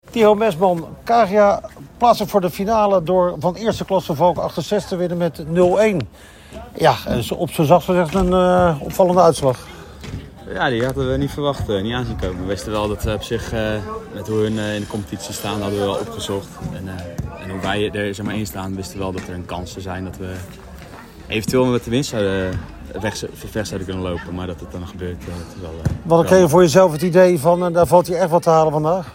Theo Mesman, KGA plaatsen voor de finale door van eerste klasse Valk 68 te winnen met 0-1. Ja, op zijn zachtst gezegd een opvallende uitslag. Ja, die hadden we niet verwacht, niet aanzien komen. We wisten wel dat op zich, met hoe hun in de competitie staan, hadden we wel opgezocht. En hoe wij er zeg maar in staan, wisten we wel dat er een kans zou zijn dat we eventueel met de winst weg zouden kunnen lopen. Maar dat het dan gebeurt, dat is wel... Wat kreeg je voor jezelf het idee van, daar valt hier echt wat te halen vandaag?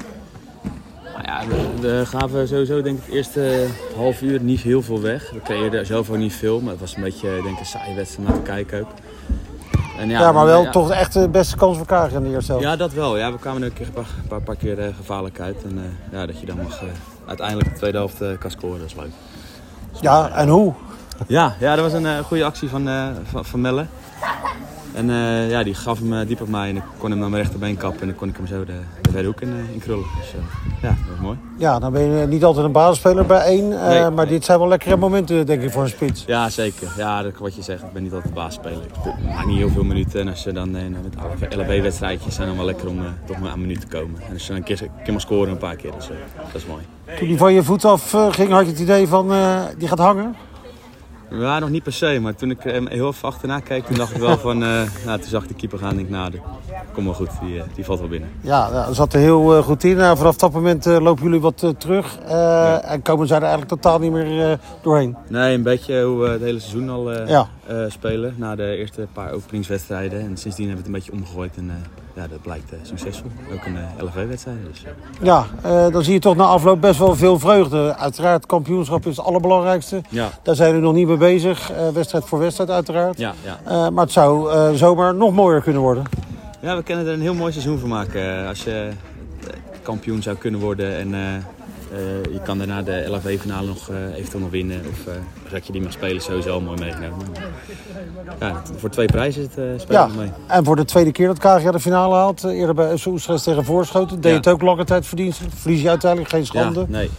Nou ja, we gaven sowieso denk ik het eerste half uur niet heel veel weg. We creëerden zelf ook niet veel, maar het was een beetje denk ik, een saaie wedstrijd naar te kijken ook. En ja, maar wel toch echt de beste kans voor KGA in de eerste helft. Ja, dat wel. Ja, we kwamen er een paar keer gevaarlijk uit. En ja, dat je dan uiteindelijk de tweede helft kan scoren, dat is leuk. Ja, en hoe? Ja, dat was een goede actie van Melle. En ja, die gaf hem diep op mij en ik kon hem naar mijn rechterbeen kappen en dan kon ik hem zo de verre hoek in krullen. Dus ja, dat was mooi. Ja, dan ben je niet altijd een basisspeler bij één, maar dit zijn wel lekkere momenten denk ik voor een spits. Ja, zeker. Ja, dat, wat je zegt, ik ben niet altijd basisspeler. Ik maak niet heel veel minuten en als je dan met LHB-wedstrijdjes zijn dan wel lekker om toch maar aan een minuut te komen. En als je dan een keer mag scoren een paar keer, dus dat is mooi. Toen die van je voet af ging, had je het idee van die gaat hangen? Ja, nog niet per se, maar toen ik heel even achterna keek, toen dacht ik wel van, toen zag ik de keeper gaan en ik nou, kom wel goed, die valt wel binnen. Ja, dat zat er heel goed in. Vanaf dat moment lopen jullie wat terug en komen zij er eigenlijk totaal niet meer doorheen. Nee, een beetje hoe we het hele seizoen al spelen, na de eerste paar openingswedstrijden. En sindsdien hebben we het een beetje omgegooid en ja, dat blijkt succesvol. Ook een LFV-wedstrijd. Dus. Ja, dan zie je toch na afloop best wel veel vreugde. Uiteraard, het kampioenschap is het allerbelangrijkste. Ja. Daar zijn we nog niet mee bezig. Wedstrijd voor wedstrijd uiteraard. Ja. Maar het zou zomaar nog mooier kunnen worden. Ja, we kunnen er een heel mooi seizoen van maken. Als je kampioen zou kunnen worden en je kan daarna de LHV-finale nog eventueel nog winnen. Of dat je die mag spelen, sowieso al mooi meegenomen. Ja, voor 2 prijzen is het spelen nog mee. En voor de tweede keer dat KGA de finale haalt. Eerder bij Oestrecht tegen Voorschoten. Deed het ook lange tijd verdienst. Verlies je uiteindelijk, geen schande. Ja, nee.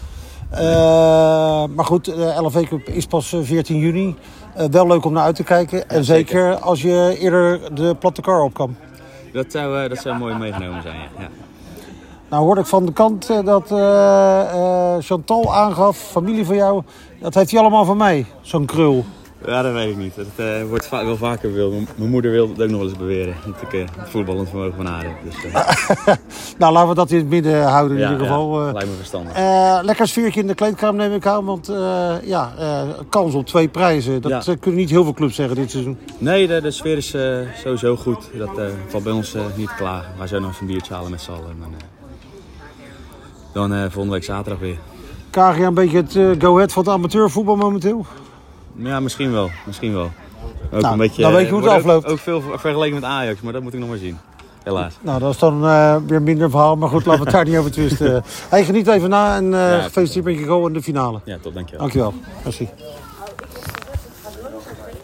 Maar goed, de LHV Cup is pas 14 juni. Wel leuk om naar uit te kijken. En zeker als je eerder de platte kar op kan. Dat zou mooi meegenomen zijn, ja. Nou hoorde ik van de kant dat Chantal aangaf, familie van jou, dat heeft hij allemaal van mij, zo'n krul. Ja, dat weet ik niet. Dat wordt wel vaker beweerd. Mijn moeder wil het ook nog wel eens beweren. Dat ik het voetballend vermogen van haar heb. Dus, nou, laten we dat in het midden houden in ieder geval. Lijkt me verstandig. Lekker sfeertje in de kleedkamer neem ik aan. Want kans op 2 prijzen. Dat kunnen niet heel veel clubs zeggen dit seizoen. Nee, de sfeer is sowieso goed. Dat valt bij ons niet te klagen. Wij zijn nog even een biertje halen met z'n allen. Dan volgende week zaterdag weer. KGA een beetje het go-ahead van het amateurvoetbal momenteel? Ja, misschien wel. Ook nou, een beetje, dan weet je hoe het afloopt. Ook veel vergeleken met Ajax, maar dat moet ik nog maar zien. Helaas. Nou, dat is dan weer minder verhaal. Maar goed, laten we het daar niet over twisten. Hey, geniet even na en gefeliciteerd met je goal in de finale. Ja, top, dankjewel. Dankjewel. Merci.